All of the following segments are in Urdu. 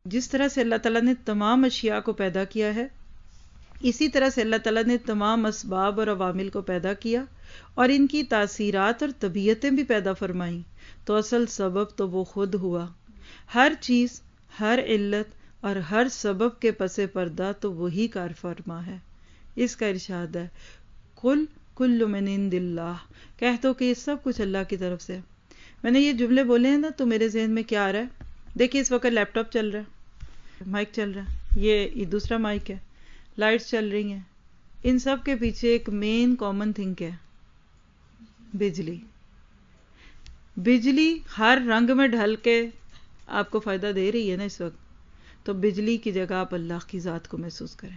جس طرح سے اللہ تعالیٰ نے تمام اشیاء کو پیدا کیا ہے، اسی طرح سے اللہ تعالیٰ نے تمام اسباب اور عوامل کو پیدا کیا اور ان کی تاثیرات اور طبیعتیں بھی پیدا فرمائیں، تو اصل سبب تو وہ خود ہوا۔ ہر چیز، ہر علت اور ہر سبب کے پس پردہ تو وہی کار فرما ہے۔ اس کا ارشاد ہے قل کل من عند اللہ، کہہ دو کہ یہ سب کچھ اللہ کی طرف سے ہے۔ میں نے یہ جملے بولے ہیں نا تو میرے ذہن میں کیا آ رہا ہے؟ دیکھیے اس وقت لیپ ٹاپ چل رہا ہے، مائک چل رہا ہے، یہ دوسرا مائک ہے، لائٹس چل رہی ہیں، ان سب کے پیچھے ایک مین کامن تھنگ ہے، بجلی۔ بجلی ہر رنگ میں ڈھل کے آپ کو فائدہ دے رہی ہے نا اس وقت، تو بجلی کی جگہ آپ اللہ کی ذات کو محسوس کریں۔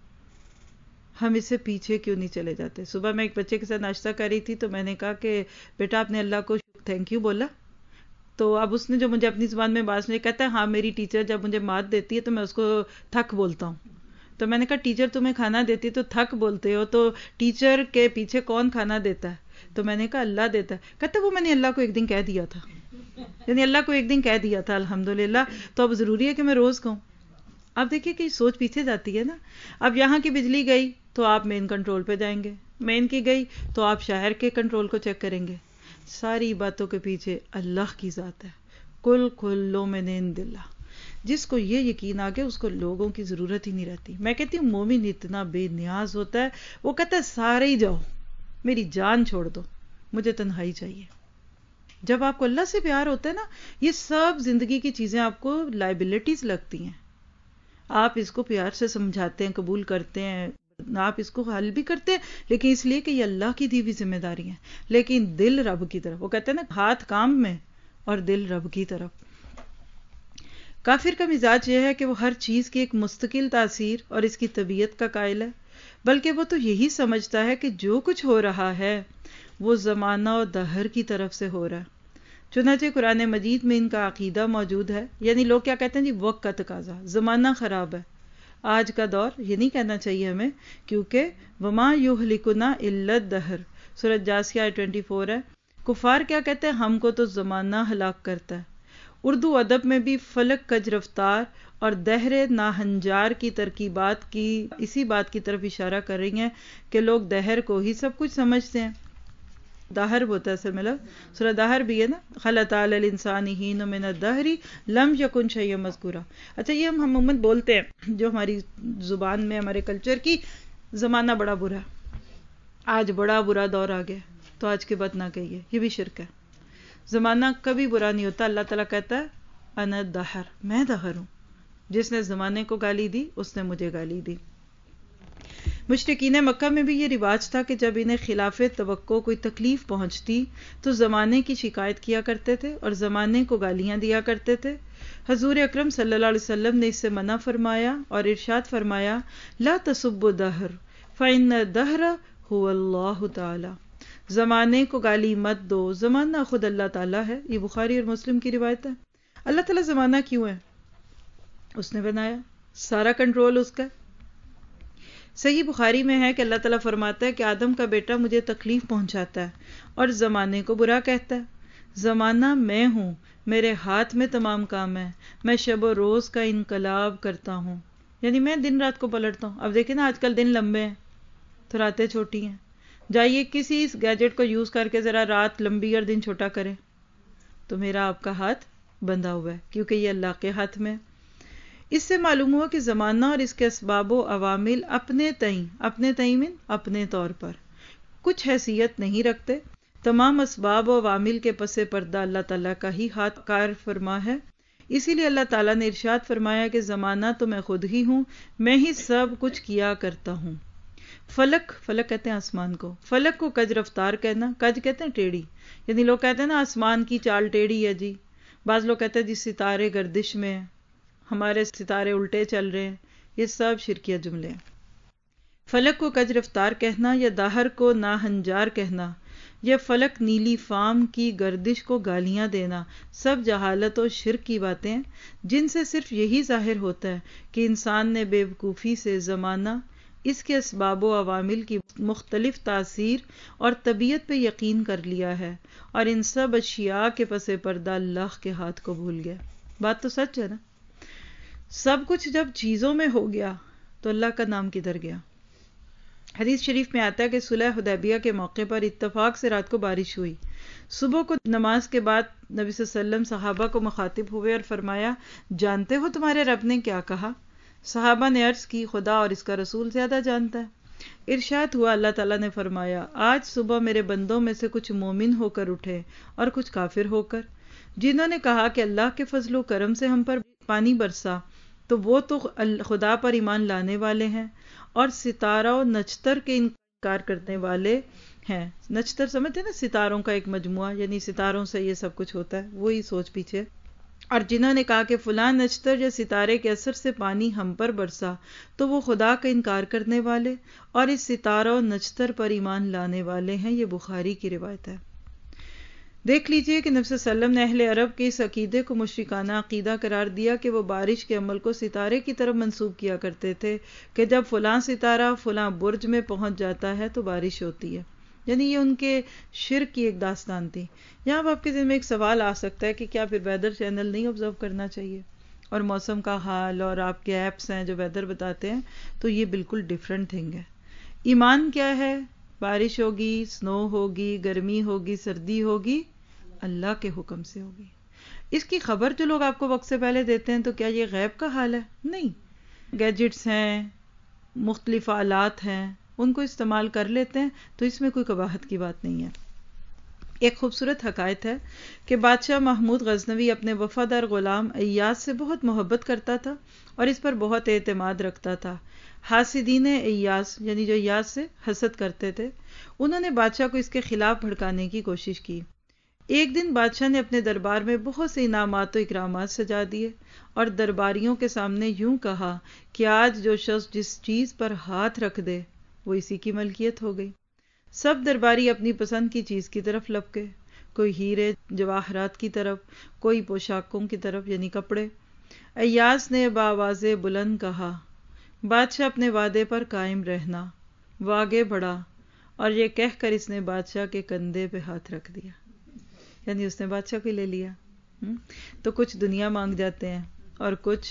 ہم اس سے پیچھے کیوں نہیں چلے جاتے؟ صبح میں ایک بچے کے ساتھ ناشتہ کر رہی تھی تو میں نے کہا کہ بیٹا آپ نے اللہ کو تھینک یو بولا؟ تو اب اس نے جو مجھے اپنی زبان میں بات سنی، کہتا ہے ہاں میری ٹیچر جب مجھے مات دیتی ہے تو میں اس کو تھک بولتا ہوں۔ تو میں نے کہا ٹیچر تمہیں کھانا دیتی ہے تو تھک بولتے ہو، تو ٹیچر کے پیچھے کون کھانا دیتا ہے؟ تو میں نے کہا اللہ دیتا ہے۔ کہتا وہ میں نے اللہ کو ایک دن کہہ دیا تھا، یعنی اللہ کو ایک دن کہہ دیا تھا الحمدللہ، تو اب ضروری ہے کہ میں روز کہوں؟ اب دیکھیے کہ سوچ پیچھے جاتی ہے نا۔ اب یہاں کی بجلی گئی تو آپ مین کنٹرول پہ جائیں گے، مین کی گئی تو آپ شہر کے کنٹرول کو چیک کریں گے۔ ساری باتوں کے پیچھے اللہ کی ذات ہے۔ کل کھلو من عند اللہ۔ جس کو یہ یقین آ گیا اس کو لوگوں کی ضرورت ہی نہیں رہتی۔ میں کہتی ہوں مومن اتنا بے نیاز ہوتا ہے، وہ کہتا ہے سارے ہی جاؤ، میری جان چھوڑ دو، مجھے تنہائی چاہیے۔ جب آپ کو اللہ سے پیار ہوتا ہے نا، یہ سب زندگی کی چیزیں آپ کو لائبلٹیز لگتی ہیں، آپ اس کو پیار سے سمجھاتے ہیں، قبول کرتے ہیں، آپ اس کو حل بھی کرتے ہیں، لیکن اس لیے کہ یہ اللہ کی دی ہوئی ذمہ داری ہے، لیکن دل رب کی طرف۔ وہ کہتے ہیں نا ہاتھ کام میں اور دل رب کی طرف۔ کافر کا مزاج یہ ہے کہ وہ ہر چیز کی ایک مستقل تاثیر اور اس کی طبیعت کا قائل ہے، بلکہ وہ تو یہی سمجھتا ہے کہ جو کچھ ہو رہا ہے وہ زمانہ اور دہر کی طرف سے ہو رہا ہے۔ چنانچہ قرآن مجید میں ان کا عقیدہ موجود ہے، یعنی لوگ کیا کہتے ہیں جی وقت کا تقاضا، زمانہ خراب ہے، آج کا دور، یہ نہیں کہنا چاہیے ہمیں، کیونکہ وما یہلکنا الا الدہر، سورۃ جاثیہ 24 ہے۔ کفار کیا کہتے ہیں؟ ہم کو تو زمانہ ہلاک کرتا ہے۔ اردو ادب میں بھی فلک کج رفتار اور دہر ناہنجار کی ترکیبات کی اسی بات کی طرف اشارہ کر رہی ہیں کہ لوگ دہر کو ہی سب کچھ سمجھتے ہیں۔ دہر ہوتا ہے اصل میں سورہ دہر بھی ہے نا، خلط علی الانسان حین من الدہر لم یکن شیئا مذکورا۔ اچھا یہ ہم عموماً بولتے ہیں جو ہماری زبان میں ہمارے کلچر کی، زمانہ بڑا برا ہے، آج بڑا برا دور آ گیا تو آج کے بعد نہ کہیے، یہ بھی شرک ہے۔ زمانہ کبھی برا نہیں ہوتا، اللہ تعالیٰ کہتا ہے انا الدہر، میں دہر ہوں، جس نے زمانے کو گالی دی اس نے مجھے گالی دی۔ مشرکین مکہ میں بھی یہ رواج تھا کہ جب انہیں خلاف توقع کوئی تکلیف پہنچتی تو زمانے کی شکایت کیا کرتے تھے اور زمانے کو گالیاں دیا کرتے تھے۔ حضور اکرم صلی اللہ علیہ وسلم نے اس سے منع فرمایا اور ارشاد فرمایا لا تسبوا الدہر فإن الدہر هو اللہ تعالی، زمانے کو گالی مت دو، زمانہ خود اللہ تعالیٰ ہے۔ یہ بخاری اور مسلم کی روایت ہے۔ اللہ تعالیٰ زمانہ کیوں ہے؟ اس نے بنایا، سارا کنٹرول اس کا ہے۔ صحیح بخاری میں ہے کہ اللہ تعالیٰ فرماتا ہے کہ آدم کا بیٹا مجھے تکلیف پہنچاتا ہے اور زمانے کو برا کہتا ہے۔ زمانہ میں ہوں، میرے ہاتھ میں تمام کام ہے، میں شب و روز کا انقلاب کرتا ہوں، یعنی میں دن رات کو پلٹتا ہوں۔ اب دیکھیں نا آج کل دن لمبے ہیں تو راتیں چھوٹی ہیں، جائیے کسی اس گیجٹ کو یوز کر کے ذرا رات لمبی اور دن چھوٹا کریں تو میرا آپ کا ہاتھ بندھا ہوا ہے، کیونکہ یہ اللہ کے ہاتھ میں ہے۔ اس سے معلوم ہوا کہ زمانہ اور اس کے اسباب و عوامل اپنے تئیں اپنے طور پر کچھ حیثیت نہیں رکھتے، تمام اسباب و عوامل کے پس پردہ اللہ تعالیٰ کا ہی ہاتھ کار فرما ہے۔ اسی لیے اللہ تعالیٰ نے ارشاد فرمایا کہ زمانہ تو میں خود ہی ہوں، میں ہی سب کچھ کیا کرتا ہوں۔ فلک کہتے ہیں آسمان کو، فلک کو کج رفتار کہنا، کج کہتے ہیں ٹیڑھی، یعنی لوگ کہتے ہیں نا آسمان کی چال ٹیڑھی ہے جی، بعض لوگ کہتے ہیں جی ستارے گردش میں ہیں، ہمارے ستارے الٹے چل رہے ہیں، یہ سب شرکیہ جملے ہیں۔ فلک کو کج رفتار کہنا یا دہر کو ناہنجار کہنا یا فلک نیلی فام کی گردش کو گالیاں دینا، سب جہالت و شرک کی باتیں ہیں، جن سے صرف یہی ظاہر ہوتا ہے کہ انسان نے بے وقوفی سے زمانہ، اس کے اسباب و عوامل کی مختلف تاثیر اور طبیعت پہ یقین کر لیا ہے اور ان سب اشیاء کے پس پردہ اللہ کے ہاتھ کو بھول گیا۔ بات تو سچ ہے نا؟ سب کچھ جب چیزوں میں ہو گیا تو اللہ کا نام کدھر گیا؟ حدیث شریف میں آتا ہے کہ صلح حدیبیہ کے موقع پر اتفاق سے رات کو بارش ہوئی. صبح کو نماز کے بعد نبی صلی اللہ علیہ وسلم صحابہ کو مخاطب ہوئے اور فرمایا جانتے ہو تمہارے رب نے کیا کہا؟ صحابہ نے عرض کی خدا اور اس کا رسول زیادہ جانتا ہے. ارشاد ہوا اللہ تعالیٰ نے فرمایا آج صبح میرے بندوں میں سے کچھ مومن ہو کر اٹھے اور کچھ کافر ہو کر. جنہوں نے کہا کہ اللہ کے فضل و کرم سے ہم پر پانی برسا تو وہ تو خدا پر ایمان لانے والے ہیں اور ستارہ و نچتر کے انکار کرنے والے ہیں. نچتر سمجھتے ہیں نا، ستاروں کا ایک مجموعہ، یعنی ستاروں سے یہ سب کچھ ہوتا ہے، وہی سوچ پیچھے. اور جنہوں نے کہا کہ فلاں نچتر یا ستارے کے اثر سے پانی ہم پر برسا تو وہ خدا کا انکار کرنے والے اور اس ستارہ و نچتر پر ایمان لانے والے ہیں. یہ بخاری کی روایت ہے. دیکھ لیجئے کہ نبی صلی اللہ علیہ وسلم نے اہل عرب کے اس عقیدے کو مشرکانہ عقیدہ قرار دیا کہ وہ بارش کے عمل کو ستارے کی طرف منسوب کیا کرتے تھے کہ جب فلاں ستارہ فلاں برج میں پہنچ جاتا ہے تو بارش ہوتی ہے. یعنی یہ ان کے شرک کی ایک داستان تھی. یہاں اب آپ کے ذہن میں ایک سوال آ سکتا ہے کہ کیا پھر ویدر چینل نہیں آبزرو کرنا چاہیے اور موسم کا حال اور آپ کے ایپس ہیں جو ویدر بتاتے ہیں؟ تو یہ بالکل ڈیفرنٹ تھنگ ہے. ایمان کیا ہے؟ بارش ہوگی، سنو ہوگی، گرمی ہوگی، سردی ہوگی، اللہ کے حکم سے ہوگی. اس کی خبر جو لوگ آپ کو وقت سے پہلے دیتے ہیں تو کیا یہ غیب کا حال ہے؟ نہیں. گیجٹس ہیں، مختلف آلات ہیں، ان کو استعمال کر لیتے ہیں تو اس میں کوئی قباحت کی بات نہیں ہے. ایک خوبصورت حکایت ہے کہ بادشاہ محمود غزنوی اپنے وفادار غلام ایاز سے بہت محبت کرتا تھا اور اس پر بہت اعتماد رکھتا تھا. حاسدین ایاز یعنی جو ایاز سے حسد کرتے تھے، انہوں نے بادشاہ کو اس کے خلاف بھڑکانے کی کوشش کی. ایک دن بادشاہ نے اپنے دربار میں بہت سے انعامات و اکرامات سجا دیے اور درباریوں کے سامنے یوں کہا کہ آج جو شخص جس چیز پر ہاتھ رکھ دے وہ اسی کی ملکیت ہو گئی. سب درباری اپنی پسند کی چیز کی طرف لپکے، کوئی ہیرے جواہرات کی طرف، کوئی پوشاکوں کی طرف یعنی کپڑے. ایاز نے بآواز بلند کہا بادشاہ اپنے وعدے پر قائم رہنا. وہ آگے بڑھا اور یہ کہہ کر اس نے بادشاہ کے کندھے پہ ہاتھ رکھ دیا، یعنی اس نے بادشاہ کو لے لیا. تو کچھ دنیا مانگ جاتے ہیں اور کچھ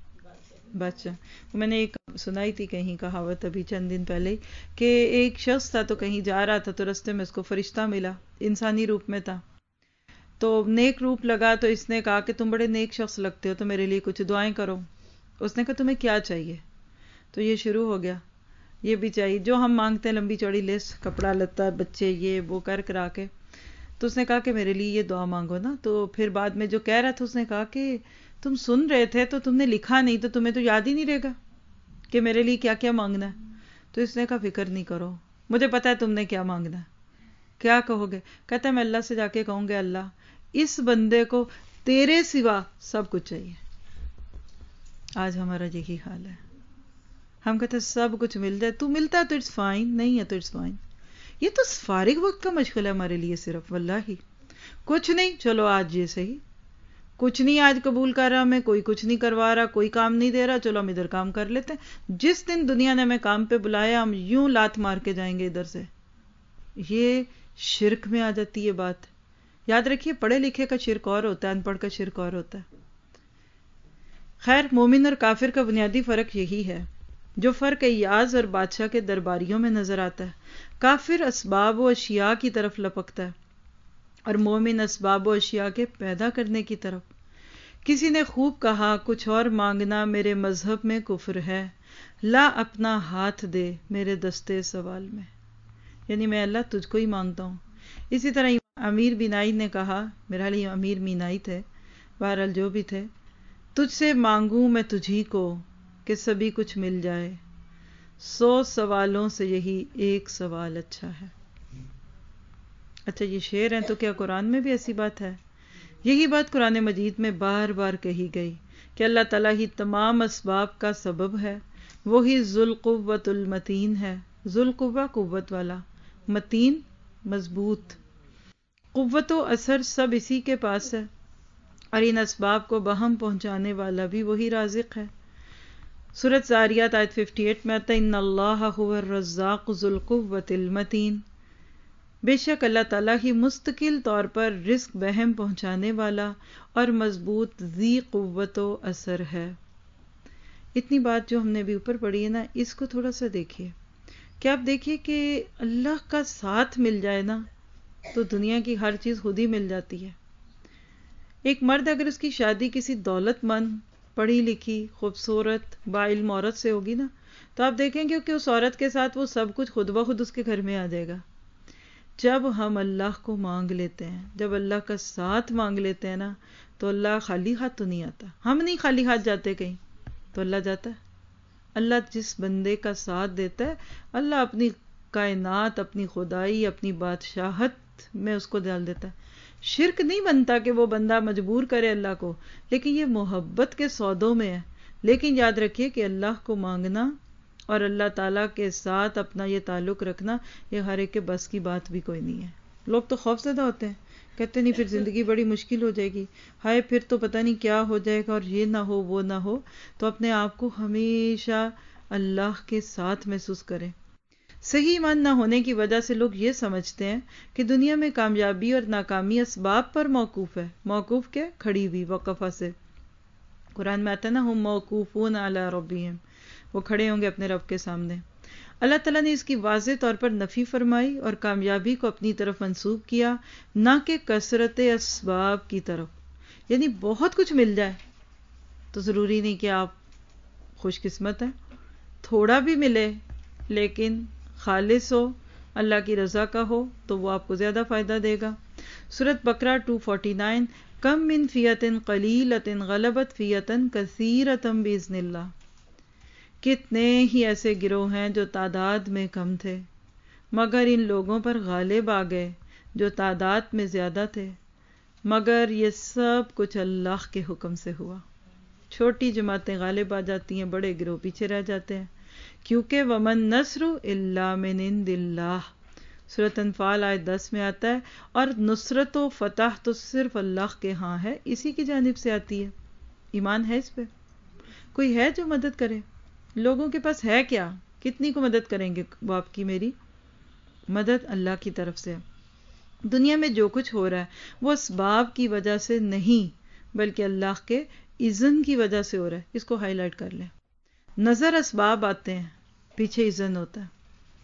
بادشاہ. میں نے ایک سنائی تھی کہیں کہاوت ابھی چند دن پہلے کہ ایک شخص تھا تو کہیں جا رہا تھا تو رستے میں اس کو فرشتہ ملا، انسانی روپ میں تھا. تو نیک روپ لگا تو اس نے کہا کہ تم بڑے نیک شخص لگتے ہو تو میرے لیے کچھ دعائیں کرو. اس نے کہا تمہیں کیا چاہیے؟ تو یہ شروع ہو گیا، یہ بھی چاہیے جو ہم مانگتے ہیں، لمبی چوڑی لسٹ، کپڑا لتا، بچے، یہ وہ کرا کے. تو اس نے کہا کہ میرے لیے یہ دعا مانگو نا. تو پھر بعد میں جو کہہ رہا تھا اس نے کہا کہ تم سن رہے تھے تو تم نے لکھا نہیں تو تمہیں تو یاد ہی نہیں رہے گا کہ میرے لیے کیا کیا مانگنا ہے. تو اس نے کہا فکر نہیں کرو، مجھے پتا ہے تم نے کیا مانگنا ہے. کیا کہو گے؟ کہتا ہے میں اللہ سے جا کے کہوں گے اللہ اس بندے کو تیرے سوا سب کچھ چاہیے. آج ہمارا یہی حال ہے. ہم کہتے ہیں سب کچھ مل جائے، تو ملتا ہے تو اٹس فائن، نہیں ہے تو اٹس فائن. یہ تو فارغ وقت کا مشغلہ ہے ہمارے لیے صرف. واللہ کچھ نہیں، چلو آج یہ صحیح، کچھ نہیں آج قبول کر رہا، میں کوئی کچھ نہیں کروا رہا، کوئی کام نہیں دے رہا، چلو ہم ادھر کام کر لیتے ہیں. جس دن دنیا نے ہمیں کام پہ بلایا ہم یوں لات مار کے جائیں گے ادھر سے. یہ شرک میں آ جاتی ہے بات. یاد رکھیے پڑھے لکھے کا شرک اور ہوتا ہے، ان پڑھ کا شرک اور ہوتا ہے. خیر، مومن اور کافر کا بنیادی فرق یہی ہے جو فرق ایاز اور بادشاہ کے درباریوں میں نظر آتا ہے. کافر اسباب و اشیاء کی طرف لپکتا ہے اور مومن اسباب و اشیاء کے پیدا کرنے کی طرف. کسی نے خوب کہا کچھ اور مانگنا میرے مذہب میں کفر ہے، لا اپنا ہاتھ دے میرے دستے سوال میں. یعنی میں اللہ تجھ کو ہی مانگتا ہوں. اسی طرح امیر بینائی نے کہا، میرا حال امیر مینائی تھے، بہرحال جو بھی تھے، تجھ سے مانگوں میں تجھی کو کہ سبھی کچھ مل جائے، 100 سوالوں سے یہی ایک سوال اچھا ہے. اچھا یہ شعر ہیں تو کیا قرآن میں بھی ایسی بات ہے؟ یہی بات قرآن مجید میں بار بار کہی گئی کہ اللہ تعالیٰ ہی تمام اسباب کا سبب ہے، وہی ذوالقوۃ المتین ہے. ذوالقوہ قوت والا، متین مضبوط. قوت و اثر سب اسی کے پاس ہے اور ان اسباب کو بہم پہنچانے والا بھی وہی رازق ہے. سورۃ ذاریات آیت 58 میں آتا ہے ان اللہ هو الرزاق ذو القوۃ المتین. بے شک اللہ تعالیٰ ہی مستقل طور پر رزق بہم پہنچانے والا اور مضبوط ذی قوت و اثر ہے. اتنی بات جو ہم نے بھی اوپر پڑھی ہے نا، اس کو تھوڑا سا دیکھیے کہ آپ دیکھیے کہ اللہ کا ساتھ مل جائے نا تو دنیا کی ہر چیز خود ہی مل جاتی ہے. ایک مرد اگر اس کی شادی کسی دولت مند، پڑھی لکھی، خوبصورت، باعلم عورت سے ہوگی نا، تو آپ دیکھیں گے کہ اس عورت کے ساتھ وہ سب کچھ خود بخود اس کے گھر میں آ جائے گا. جب ہم اللہ کو مانگ لیتے ہیں، جب اللہ کا ساتھ مانگ لیتے ہیں نا، تو اللہ خالی ہاتھ تو نہیں آتا. ہم نہیں خالی ہاتھ جاتے کہیں، تو اللہ جاتا ہے. اللہ جس بندے کا ساتھ دیتا ہے، اللہ اپنی کائنات، اپنی خدائی، اپنی بادشاہت میں اس کو ڈال دیتا ہے. شرک نہیں بنتا کہ وہ بندہ مجبور کرے اللہ کو، لیکن یہ محبت کے سودوں میں ہے. لیکن یاد رکھیے کہ اللہ کو مانگنا اور اللہ تعالیٰ کے ساتھ اپنا یہ تعلق رکھنا، یہ ہر ایک کے بس کی بات بھی کوئی نہیں ہے. لوگ تو خوف زدہ ہوتے ہیں، کہتے نہیں پھر زندگی بڑی مشکل ہو جائے گی، ہائے پھر تو پتہ نہیں کیا ہو جائے گا، اور یہ نہ ہو وہ نہ ہو. تو اپنے آپ کو ہمیشہ اللہ کے ساتھ محسوس کریں. صحیح ایمان نہ ہونے کی وجہ سے لوگ یہ سمجھتے ہیں کہ دنیا میں کامیابی اور ناکامی اسباب پر موقوف ہے. موقوف کے کھڑی ہوئی، وقفہ سے. قرآن میں آتا ہے نا، ہم موقوفون علی ربہم، وہ کھڑے ہوں گے اپنے رب کے سامنے. اللہ تعالیٰ نے اس کی واضح طور پر نفی فرمائی اور کامیابی کو اپنی طرف منسوب کیا، نہ کہ کثرت اسباب کی طرف. یعنی بہت کچھ مل جائے تو ضروری نہیں کہ آپ خوش قسمت ہیں. تھوڑا بھی ملے لیکن خالص ہو، اللہ کی رضا کا ہو، تو وہ آپ کو زیادہ فائدہ دے گا. سورۃ بقرہ 249، کم من فیۃ قلیلۃ غلبت فیۃ کثیرۃ باذن اللہ. کتنے ہی ایسے گروہ ہیں جو تعداد میں کم تھے، مگر ان لوگوں پر غالب آ گئے جو تعداد میں زیادہ تھے. مگر یہ سب کچھ اللہ کے حکم سے ہوا. چھوٹی جماعتیں غالب آ جاتی ہیں، بڑے گروہ پیچھے رہ جاتے ہیں. کیونکہ ومن نصر الا من عند اللہ، سورۃ انفال آیت 10 میں آتا ہے. اور نصرت و فتح تو صرف اللہ کے ہاں ہے، اسی کی جانب سے آتی ہے. ایمان ہے اس پہ؟ کوئی ہے جو مدد کرے؟ لوگوں کے پاس ہے کیا؟ کتنی کو مدد کریں گے وہ آپ کی میری؟ مدد اللہ کی طرف سے. دنیا میں جو کچھ ہو رہا ہے وہ اسباب کی وجہ سے نہیں، بلکہ اللہ کے اذن کی وجہ سے ہو رہا ہے. اس کو ہائی لائٹ کر لیں. نظر اسباب آتے ہیں، پیچھے اذن ہوتا ہے.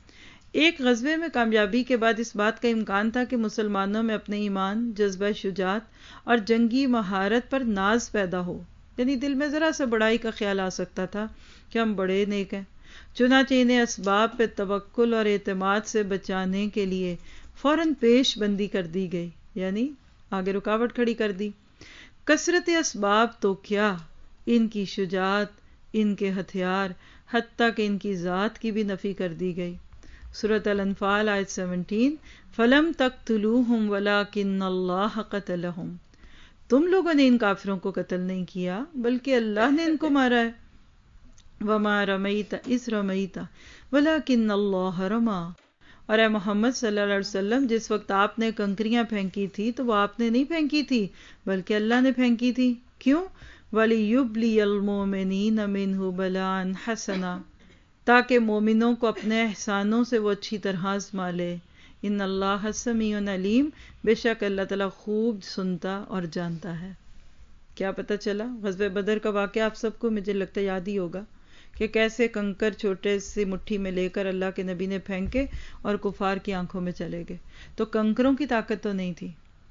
ایک غزوے میں کامیابی کے بعد اس بات کا امکان تھا کہ مسلمانوں میں اپنے ایمان، جذبہ شجاعت اور جنگی مہارت پر ناز پیدا ہو. یعنی دل میں ذرا سا بڑائی کا خیال آ سکتا تھا کہ ہم بڑے نیک ہیں. چنانچہ انہیں اسباب پہ توکل اور اعتماد سے بچانے کے لیے فوراً پیش بندی کر دی گئی، یعنی آگے رکاوٹ کھڑی کر دی. کثرت اسباب تو کیا، ان کی شجاعت، ان کے ہتھیار، حتیٰ کہ ان کی ذات کی بھی نفی کر دی گئی. سورۃ الانفال آیت 17، فَلَمْ تَقْتُلُوهُمْ وَلَٰكِنَّ اللَّهَ قَتَلَهُمْ. تم لوگوں نے ان کافروں کو قتل نہیں کیا بلکہ اللہ نے ان کو مارا ہے. وَمَا رَمَيْتَ إِذْ رَمَيْتَ وَلَٰكِنَّ اللَّهَ رَمَىٰ. اور اے محمد صلی اللہ علیہ وسلم، جس وقت آپ نے کنکریاں پھینکی تھی تو وہ آپ نے نہیں پھینکی تھی بلکہ اللہ نے پھینکی تھی. کیوں؟ وَلِيُبْلِيَ الْمُؤْمِنِينَ مِنْهُ بَلَاءً حَسَنًا، تاکہ مومنوں کو اپنے احسانوں سے وہ اچھی طرح آزما لے. ان اللہ سمیع علیم، بے شک اللہ تعالیٰ خوب سنتا اور جانتا ہے. کیا پتہ چلا؟ غزوہ بدر کا واقعہ آپ سب کو مجھے لگتا ہے یاد ہی ہوگا کہ کیسے کنکر چھوٹے سی مٹھی میں لے کر اللہ کے نبی نے پھینکے اور کفار کی آنکھوں میں چلے گئے. تو کنکروں کی طاقت تو نہیں تھی،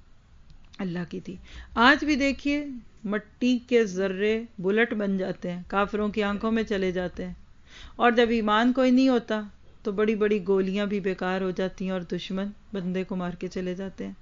اللہ کی تھی. آج بھی دیکھیے مٹی کے ذرے بلٹ بن جاتے ہیں، کافروں کی آنکھوں میں چلے جاتے ہیں. اور جب ایمان کوئی نہیں ہوتا تو بڑی بڑی گولیاں بھی بیکار ہو جاتی ہیں اور دشمن بندے کو مار کے چلے جاتے ہیں.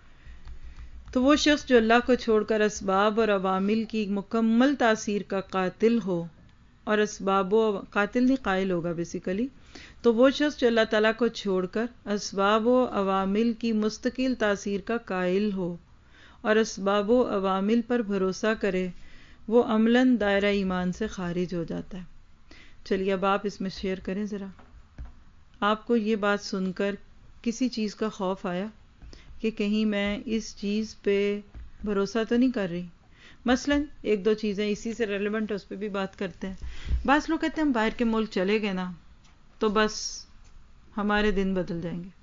تو وہ شخص جو اللہ کو چھوڑ کر اسباب اور عوامل کی مکمل تاثیر کا قاتل ہو، اور اسباب و قاتل نہیں قائل ہوگا بیسیکلی، تو وہ شخص جو اللہ تعالیٰ کو چھوڑ کر اسباب و عوامل کی مستقل تاثیر کا قائل ہو اور اسباب و عوامل پر بھروسہ کرے، وہ عملاً دائرہ ایمان سے خارج ہو جاتا ہے. چلیے اب آپ اس میں شیئر کریں ذرا. آپ کو یہ بات سن کر کسی چیز کا خوف آیا کہ کہیں میں اس چیز پہ بھروسہ تو نہیں کر رہی؟ مثلاً ایک دو چیزیں اسی سے ریلیونٹ ہے، اس پہ بھی بات کرتے ہیں. بعض لوگ کہتے ہیں ہم باہر کے ملک چلے گئے نا تو بس ہمارے دن بدل جائیں گے،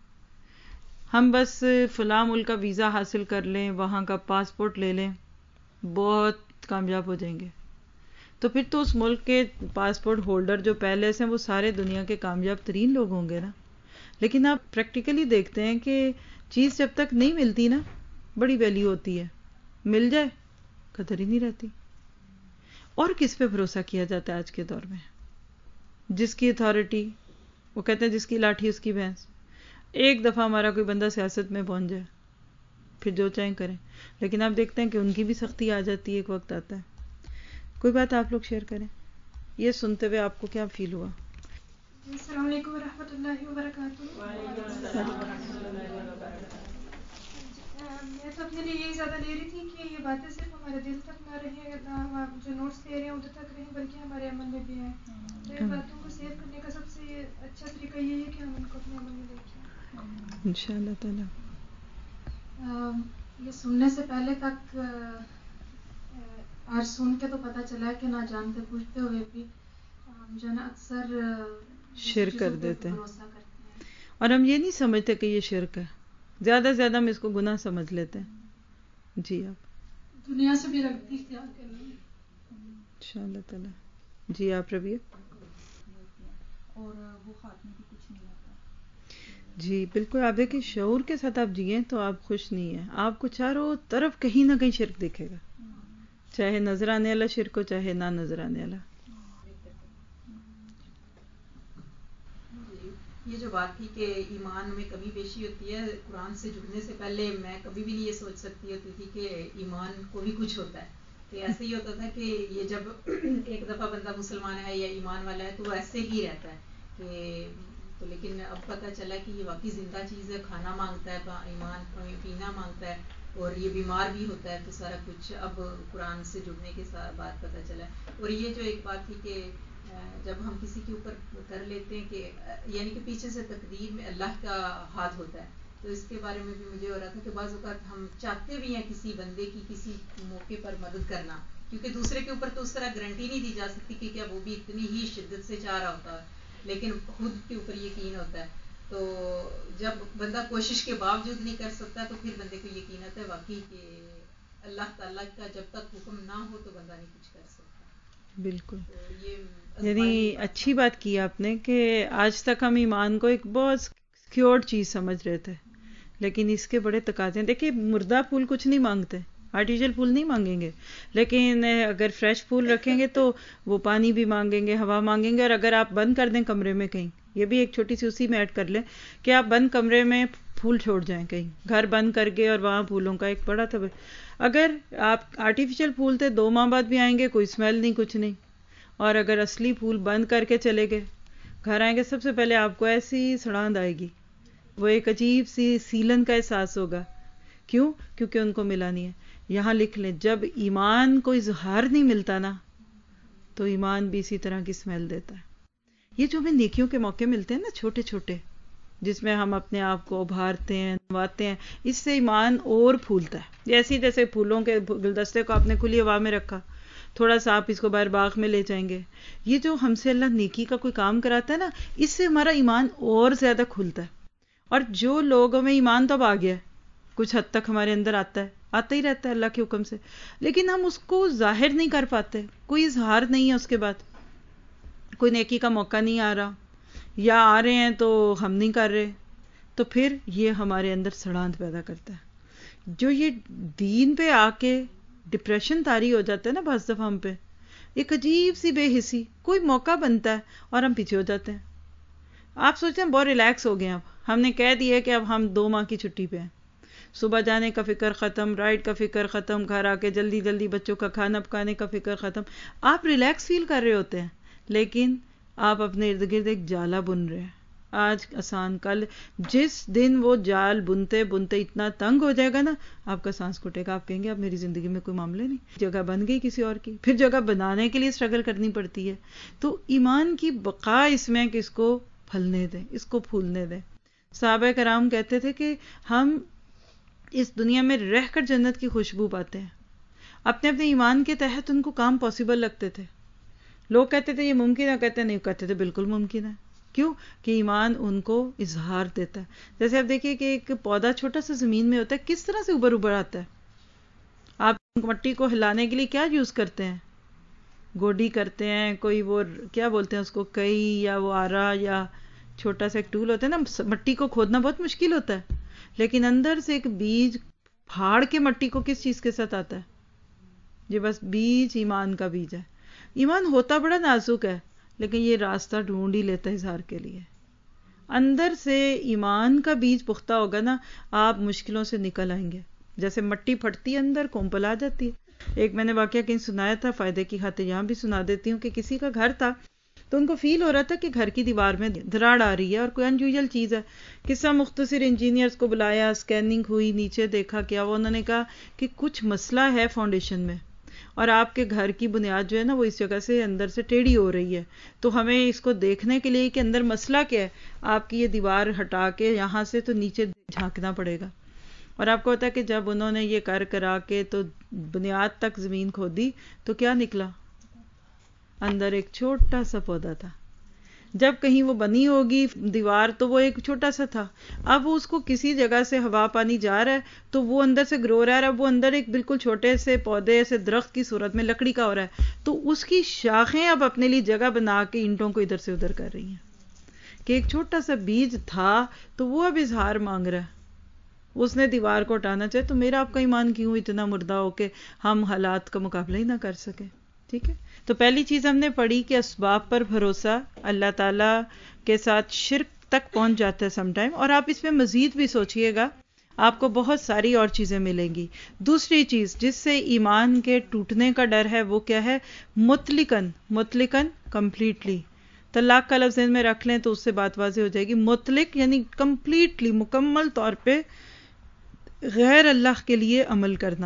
ہم بس فلاں ملک کا ویزا حاصل کر لیں، وہاں کا پاسپورٹ لے لیں، بہت کامیاب ہو جائیں گے. تو پھر تو اس ملک کے پاسپورٹ ہولڈر جو پہلے سے ہیں وہ سارے دنیا کے کامیاب ترین لوگ ہوں گے نا. لیکن آپ پریکٹیکلی دیکھتے ہیں کہ چیز جب تک نہیں ملتی نا بڑی ویلیو ہوتی ہے، مل جائے قدر ہی نہیں رہتی. اور کس پہ بھروسہ کیا جاتا ہے آج کے دور میں؟ جس کی اتھارٹی، وہ کہتے ہیں جس کی لاٹھی اس کی بھینس. ایک دفعہ ہمارا کوئی بندہ سیاست میں پہنچ جائے پھر جو چاہیں کریں، لیکن آپ دیکھتے ہیں کہ ان کی بھی سختی آ جاتی ہے، ایک وقت آتا ہے. کوئی بات آپ لوگ شیئر کریں، یہ سنتے ہوئے آپ کو کیا فیل ہوا؟ السلام علیکم ورحمۃ اللہ وبرکاتہ. میں تو اپنے لیے یہی زیادہ لے رہی تھی کہ یہ باتیں صرف ہمارے دل تک نہ رہیں، نہ ہم جو نوٹس دے رہے ہیں ادھر تک رہیں، بلکہ ہمارے عمل میں بھی آئیں. تو ان باتوں کو سیو کرنے کا سب سے اچھا طریقہ یہ ہے کہ ہم ان کو اپنے عمل میں دیکھیں انشاءاللہ تعالی. یہ سننے سے پہلے تک آج سن کے تو پتہ چلا کہ نہ جانتے پوچھتے ہوئے بھی ہم جو ہے نا اکثر شرک کر دیتے ہیں، بھروسہ کرتے ہیں، اور ہم یہ نہیں سمجھتے کہ یہ شرک ہے، زیادہ سے زیادہ ہم اس کو گناہ سمجھ لیتے ہیں. جی آپ دنیا سے بھی رغبت اختیار کرنی ہے انشاءاللہ تعالی. جی آپ ربیہ. اور وہ خاتمے بھی کچھ نہیں آتا. جی بالکل. آپ دیکھیں شعور کے ساتھ آپ جئیں تو آپ خوش نہیں ہیں، آپ کو چاروں طرف کہیں نہ کہیں شرک دکھے گا، چاہے نظر آنے والا شرک ہو چاہے نہ نظر آنے والا. یہ جو بات تھی کہ ایمان میں کمی بیشی ہوتی ہے، قرآن سے جڑنے سے پہلے میں کبھی بھی نہیں یہ سوچ سکتی ہوتی تھی کہ ایمان کو بھی کچھ ہوتا ہے. تو ایسے ہی ہوتا تھا کہ یہ جب ایک دفعہ بندہ مسلمان ہے یا ایمان والا ہے تو وہ ایسے ہی رہتا ہے کہ تو لیکن اب پتہ چلا کہ یہ واقعی زندہ چیز ہے، کھانا مانگتا ہے، ایمان پینا مانگتا ہے اور یہ بیمار بھی ہوتا ہے. تو سارا کچھ اب قرآن سے جڑنے کے ساتھ بات پتہ چلا. اور یہ جو ایک بات تھی کہ جب ہم کسی کے اوپر کر لیتے ہیں کہ یعنی کہ پیچھے سے تقدیر میں اللہ کا ہاتھ ہوتا ہے، تو اس کے بارے میں بھی مجھے ہو رہا تھا کہ بعض اوقات ہم چاہتے بھی ہیں کسی بندے کی کسی موقع پر مدد کرنا، کیونکہ دوسرے کے اوپر تو اس طرح گارنٹی نہیں دی جا سکتی کہ کیا وہ بھی اتنی ہی شدت سے چاہ رہا ہوتا ہے، لیکن خود کے اوپر یقین ہوتا ہے. تو جب بندہ کوشش کے باوجود نہیں کر سکتا تو پھر بندے کو یقین آتا ہے واقعی کہ اللہ تعالیٰ کا جب تک حکم نہ ہو تو بندہ نہیں کچھ کر سکتا. بالکل. تو یہ یعنی اچھی بات کی آپ نے کہ آج تک ہم ایمان کو ایک بہت سیکیورڈ چیز سمجھ رہے تھے، لیکن اس کے بڑے تقاضے ہیں. دیکھیے مردہ پھول کچھ نہیں مانگتے، آرٹیفیشل پھول نہیں مانگیں گے، لیکن اگر فریش پھول رکھیں گے تو وہ پانی بھی مانگیں گے، ہوا مانگیں گے. اور اگر آپ بند کر دیں کمرے میں کہیں، یہ بھی ایک چھوٹی سی اسی میں ایڈ کر لیں کہ آپ بند کمرے میں پھول چھوڑ جائیں کہیں، گھر بند کر کے اور وہاں پھولوں کا ایک بڑا تھا. اگر آپ آرٹیفیشل پھول تھے 2 ماہ بعد بھی آئیں گے، کوئی اسمیل نہیں، کچھ نہیں. اور اگر اصلی پھول بند کر کے چلے گئے، گھر آئیں گے سب سے پہلے آپ کو ایسی سڑاند آئے گی، وہ ایک عجیب سی سیلن کا احساس ہوگا. کیوں؟ کیونکہ ان کو ملا نہیں ہے. یہاں لکھ لیں جب ایمان کو اظہار نہیں ملتا نا تو ایمان بھی اسی طرح کی اسمیل دیتا ہے. یہ جو ہمیں نیکیوں کے موقع ملتے ہیں نا چھوٹے چھوٹے، جس میں ہم اپنے آپ کو ابھارتے ہیں، نواتے ہیں، اس سے ایمان اور پھولتا ہے. جیسے پھولوں کے گلدستے کو آپ نے کھلی ہوا میں رکھا، تھوڑا سا آپ اس کو باہر باغ میں لے جائیں گے، یہ جو ہم سے اللہ نیکی کا کوئی کام کراتا ہے نا، اس سے ہمارا ایمان اور زیادہ کھلتا ہے. اور جو لوگوں میں ایمان تو اب آ گیا ہے، کچھ حد تک ہمارے اندر آتا ہی رہتا ہے اللہ کے حکم سے، لیکن ہم اس کو ظاہر نہیں کر پاتے، کوئی اظہار نہیں ہے. اس کے بعد کوئی نیکی کا موقع نہیں آ رہا، یا آ رہے ہیں تو ہم نہیں کر رہے، تو پھر یہ ہمارے اندر سڑاند پیدا کرتا ہے. جو یہ دین پہ آ کے ڈپریشن طاری ہو جاتا ہے نا بعض دفعہ ہم پہ، ایک عجیب سی بے حسی، کوئی موقع بنتا ہے اور ہم پیچھے ہو جاتے ہیں. آپ سوچیں بہت ریلیکس ہو گئے ہیں، اب ہم نے کہہ دیا کہ اب ہم 2 ماہ کی چھٹی پہ ہیں، صبح جانے کا فکر ختم، رائڈ کا فکر ختم، گھر آ کے جلدی جلدی بچوں کا کھانا پکانے کا فکر ختم. آپ ریلیکس فیل کر رہے ہوتے ہیں، لیکن آپ اپنے ارد گرد ایک جالا بن رہے ہیں. آج آسان، کل جس دن وہ جال بنتے بنتے اتنا تنگ ہو جائے گا نا، آپ کا سانس گھٹے گا، آپ کہیں گے اب میری زندگی میں کوئی معاملے نہیں، جگہ بن گئی کسی اور کی، پھر جگہ بنانے کے لیے اسٹرگل کرنی پڑتی ہے. تو ایمان کی بقا اس میں کہ اس کو پھلنے دیں، اس کو پھولنے دیں. صحابہ کرام کہتے تھے کہ ہم اس دنیا میں رہ کر جنت کی خوشبو پاتے ہیں. اپنے ایمان کے تحت ان کو کام پاسبل لگتے تھے. لوگ کہتے تھے یہ ممکن ہے، کہتے نہیں، کہتے تھے بالکل ممکن ہے. کیوں؟ کہ ایمان ان کو اظہار دیتا ہے. جیسے آپ دیکھیے کہ ایک پودا چھوٹا سا زمین میں ہوتا ہے، کس طرح سے اوپر آتا ہے. آپ مٹی کو ہلانے کے لیے کیا یوز کرتے ہیں؟ گوڈی کرتے ہیں، کوئی وہ کیا بولتے ہیں اس کو، کئی یا وہ آرا یا چھوٹا سا ایک ٹول ہوتا ہے نا، مٹی کو کھودنا بہت مشکل ہوتا ہے، لیکن اندر سے ایک بیج پھاڑ کے مٹی کو کس چیز کے ساتھ آتا ہے؟ یہ بس بیج ایمان کا بیج ہے. ایمان ہوتا بڑا نازک ہے، لیکن یہ راستہ ڈھونڈ ہی لیتا ہے اظہار کے لیے. اندر سے ایمان کا بیج پختہ ہوگا نا، آپ مشکلوں سے نکل آئیں گے. جیسے مٹی پھٹتی ہے اندر، کومپل آ جاتی ہے. ایک میں نے واقعہ کہیں سنایا تھا، فائدے کی خاطر یہاں بھی سنا دیتی ہوں، کہ کسی کا گھر تھا تو ان کو فیل ہو رہا تھا کہ گھر کی دیوار میں دراڑ آ رہی ہے اور کوئی انیوژل چیز ہے. قصہ مختصر، انجینئرز کو بلایا، اسکیننگ ہوئی، نیچے دیکھا کیا، وہ انہوں نے کہا کہ کچھ مسئلہ ہے فاؤنڈیشن میں، اور آپ کے گھر کی بنیاد جو ہے نا وہ اس جگہ سے اندر سے ٹیڑھی ہو رہی ہے، تو ہمیں اس کو دیکھنے کے لیے کہ اندر مسئلہ کیا ہے، آپ کی یہ دیوار ہٹا کے یہاں سے تو نیچے جھانکنا پڑے گا. اور آپ کو پتا ہے کہ جب انہوں نے یہ کرا کے تو بنیاد تک زمین کھودی تو کیا نکلا؟ اندر ایک چھوٹا سا پودا تھا. جب کہیں وہ بنی ہوگی دیوار تو وہ ایک چھوٹا سا تھا، اب اس کو کسی جگہ سے ہوا پانی جا رہا ہے تو وہ اندر سے گرو رہا ہے، اب وہ اندر ایک بالکل چھوٹے سے پودے سے درخت کی صورت میں لکڑی کا ہو رہا ہے، تو اس کی شاخیں اب اپنے لیے جگہ بنا کے اینٹوں کو ادھر سے ادھر کر رہی ہیں. کہ ایک چھوٹا سا بیج تھا تو وہ اب اظہار مانگ رہا ہے، اس نے دیوار کو ہٹانا چاہے. تو میرا آپ کا ایمان کیوں اتنا مردہ ہو کہ ہم حالات کا مقابلہ ہی نہ کر سکیں؟ ٹھیک ہے، تو پہلی چیز ہم نے پڑھی کہ اسباب پر بھروسہ اللہ تعالیٰ کے ساتھ شرک تک پہنچ جاتا ہے سم ٹائم. اور آپ اس میں مزید بھی سوچئے گا، آپ کو بہت ساری اور چیزیں ملیں گی. دوسری چیز جس سے ایمان کے ٹوٹنے کا ڈر ہے وہ کیا ہے؟ مطلقاً کمپلیٹلی. طلاق کا لفظ ذہن میں رکھ لیں تو اس سے بات واضح ہو جائے گی. مطلق یعنی کمپلیٹلی، مکمل طور پہ غیر اللہ کے لیے عمل کرنا.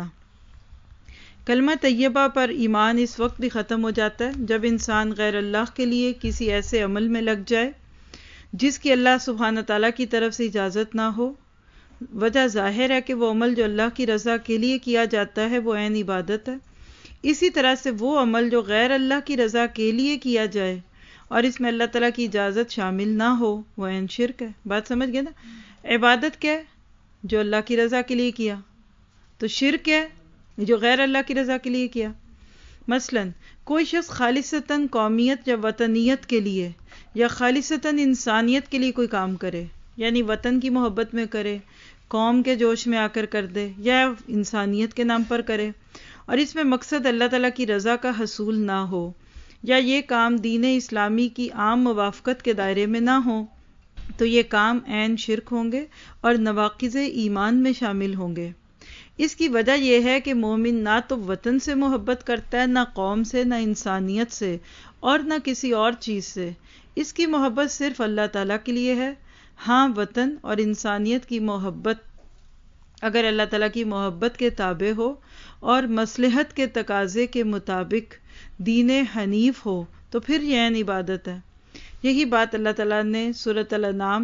کلمہ طیبہ پر ایمان اس وقت بھی ختم ہو جاتا ہے جب انسان غیر اللہ کے لیے کسی ایسے عمل میں لگ جائے جس کی اللہ سبحانہ تعالیٰ کی طرف سے اجازت نہ ہو. وجہ ظاہر ہے کہ وہ عمل جو اللہ کی رضا کے لیے کیا جاتا ہے وہ عین عبادت ہے. اسی طرح سے وہ عمل جو غیر اللہ کی رضا کے لیے کیا جائے اور اس میں اللہ تعالیٰ کی اجازت شامل نہ ہو وہ عین شرک ہے. بات سمجھ گئے نا؟ عبادت کیا ہے؟ جو اللہ کی رضا کے لیے کیا. تو شرک ہے جو غیر اللہ کی رضا کے لیے کیا. مثلا کوئی شخص خالصتاً قومیت یا وطنیت کے لیے یا خالصتاً انسانیت کے لیے کوئی کام کرے، یعنی وطن کی محبت میں کرے، قوم کے جوش میں آ کر دے، یا انسانیت کے نام پر کرے، اور اس میں مقصد اللہ تعالیٰ کی رضا کا حصول نہ ہو، یا یہ کام دین اسلامی کی عام موافقت کے دائرے میں نہ ہو، تو یہ کام عین شرک ہوں گے اور نواقض ایمان میں شامل ہوں گے. اس کی وجہ یہ ہے کہ مومن نہ تو وطن سے محبت کرتا ہے، نہ قوم سے، نہ انسانیت سے، اور نہ کسی اور چیز سے. اس کی محبت صرف اللہ تعالیٰ کے لیے ہے. ہاں، وطن اور انسانیت کی محبت اگر اللہ تعالیٰ کی محبت کے تابع ہو اور مصلحت کے تقاضے کے مطابق دین حنیف ہو تو پھر یہ عین عبادت ہے. یہی بات اللہ تعالیٰ نے سورۃ الانعام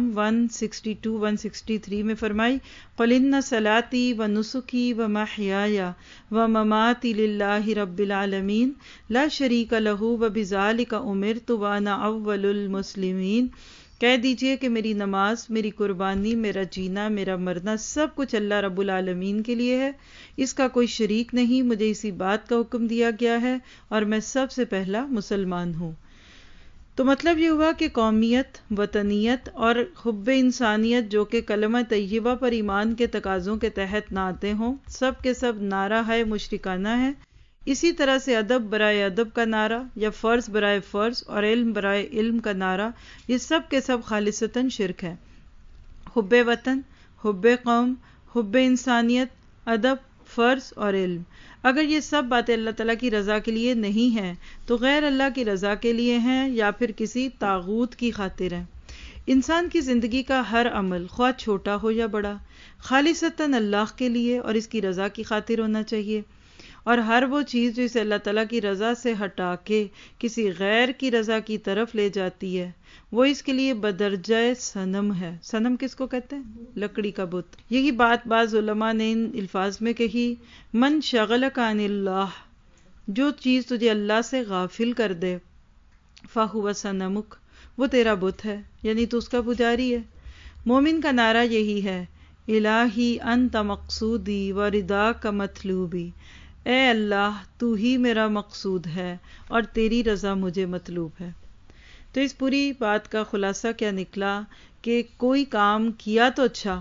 162-163 میں فرمائی، قُلْ إِنَّ صَلَاتِي وَنُسُكِي وَمَحْيَايَ وَمَمَاتِي لِلَّهِ رَبِّ الْعَالَمِينَ لَا شَرِيكَ لَهُ وَبِذَلِكَ أُمِرْتُ وَأَنَا أَوَّلُ الْمُسْلِمِينَ. کہہ دیجئے کہ میری نماز، میری قربانی، میرا جینا، میرا مرنا سب کچھ اللہ رب العالمین کے لیے ہے، اس کا کوئی شریک نہیں. مجھے اسی بات کا حکم دیا گیا ہے اور میں سب سے پہلا مسلمان ہوں. تو مطلب یہ ہوا کہ قومیت، وطنیت اور حب انسانیت جو کہ کلمہ طیبہ پر ایمان کے تقاضوں کے تحت نہ آتے ہوں، سب کے سب نعرہ ہے مشرکانہ ہے. اسی طرح سے ادب برائے ادب کا نعرہ یا فرض برائے فرض اور علم برائے علم کا نعرہ، یہ سب کے سب خالصتاً شرک ہے. حب وطن، حب قوم، حب انسانیت، ادب، فرض اور علم، اگر یہ سب باتیں اللہ تعالیٰ کی رضا کے لیے نہیں ہیں تو غیر اللہ کی رضا کے لیے ہیں یا پھر کسی طاغوت کی خاطر ہیں. انسان کی زندگی کا ہر عمل خواہ چھوٹا ہو یا بڑا خالصتاً اللہ کے لیے اور اس کی رضا کی خاطر ہونا چاہیے، اور ہر وہ چیز جو اسے اللہ تعالیٰ کی رضا سے ہٹا کے کسی غیر کی رضا کی طرف لے جاتی ہے وہ اس کے لیے بدرجہ صنم ہے. صنم کس کو کہتے ہیں؟ لکڑی کا بت. یہی بات بعض علماء نے ان الفاظ میں کہی، من شغلک عن اللہ، جو چیز تجھے اللہ سے غافل کر دے، فہو صنمک، وہ تیرا بت ہے، یعنی تو اس کا پجاری ہے. مومن کا نعرہ یہی ہے، الہی انت مقصودی و رداک مطلوبی، اے اللہ تو ہی میرا مقصود ہے اور تیری رضا مجھے مطلوب ہے. تو اس پوری بات کا خلاصہ کیا نکلا کہ کوئی کام کیا تو اچھا،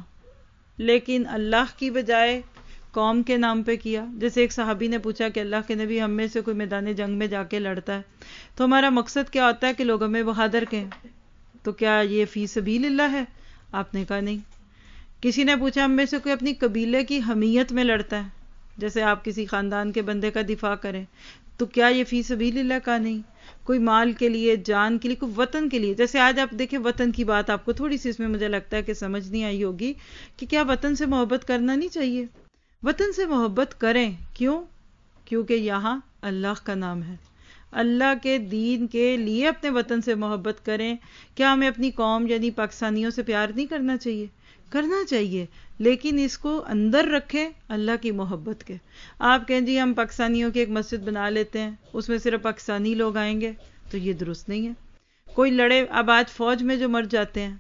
لیکن اللہ کی بجائے قوم کے نام پہ کیا. جیسے ایک صحابی نے پوچھا کہ اللہ کے نبی، ہم میں سے کوئی میدان جنگ میں جا کے لڑتا ہے تو ہمارا مقصد کیا ہوتا ہے کہ لوگ ہمیں بہادر کہیں، تو کیا یہ فی سبیل اللہ ہے؟ آپ نے کہا نہیں. کسی نے پوچھا ہم میں سے کوئی اپنی قبیلے کی حمیت میں لڑتا ہے، جیسے آپ کسی خاندان کے بندے کا دفاع کریں، تو کیا یہ فی سبیل اللہ؟ کا نہیں. کوئی مال کے لیے، جان کے لیے، کوئی وطن کے لیے. جیسے آج آپ دیکھیں وطن کی بات آپ کو تھوڑی سی اس میں مجھے لگتا ہے کہ سمجھ نہیں آئی ہوگی کہ کیا وطن سے محبت کرنا نہیں چاہیے؟ وطن سے محبت کریں. کیوں؟ کیونکہ یہاں اللہ کا نام ہے. اللہ کے دین کے لیے اپنے وطن سے محبت کریں. کیا ہمیں اپنی قوم یعنی پاکستانیوں سے پیار نہیں کرنا چاہیے؟ کرنا چاہیے، لیکن اس کو اندر رکھیں اللہ کی محبت کے. آپ کہیں جی ہم پاکستانیوں کی ایک مسجد بنا لیتے ہیں، اس میں صرف پاکستانی لوگ آئیں گے، تو یہ درست نہیں ہے. کوئی لڑے، اب آج فوج میں جو مر جاتے ہیں،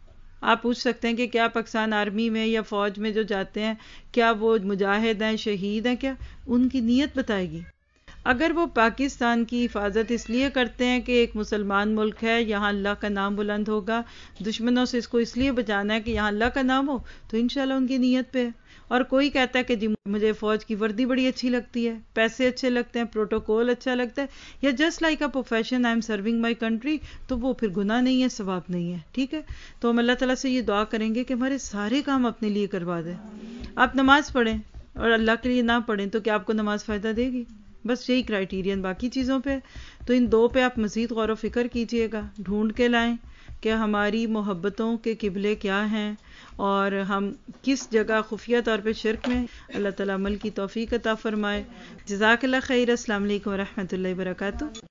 آپ پوچھ سکتے ہیں کہ کیا پاکستان آرمی میں یا فوج میں جو جاتے ہیں کیا وہ مجاہد ہیں، شہید ہیں؟ کیا ان کی نیت بتائے گی. اگر وہ پاکستان کی حفاظت اس لیے کرتے ہیں کہ ایک مسلمان ملک ہے، یہاں اللہ کا نام بلند ہوگا، دشمنوں سے اس کو اس لیے بچانا ہے کہ یہاں اللہ کا نام ہو، تو انشاءاللہ ان کی نیت پہ ہے. اور کوئی کہتا ہے کہ جی مجھے فوج کی وردی بڑی اچھی لگتی ہے، پیسے اچھے لگتے ہیں، پروٹوکول اچھا لگتا ہے، یا just like a profession, I'm serving my country, تو وہ پھر گناہ نہیں ہے، ثواب نہیں ہے. ٹھیک ہے، تو ہم اللہ تعالیٰ سے یہ دعا کریں گے کہ ہمارے سارے کام اپنے لیے کروا دیں. آپ نماز پڑھیں اور اللہ کے لیے نہ پڑھیں تو کیا آپ کو نماز فائدہ دے گی؟ بس یہی کرائیٹیرین باقی چیزوں پہ. تو ان دو پہ آپ مزید غور و فکر کیجئے گا، ڈھونڈ کے لائیں کہ ہماری محبتوں کے قبلے کیا ہیں اور ہم کس جگہ خفیہ طور پہ شرک میں. اللہ تعالیٰ عمل کی توفیق عطا فرمائے. جزاک اللہ خیر. السلام علیکم ورحمۃ اللہ وبرکاتہ.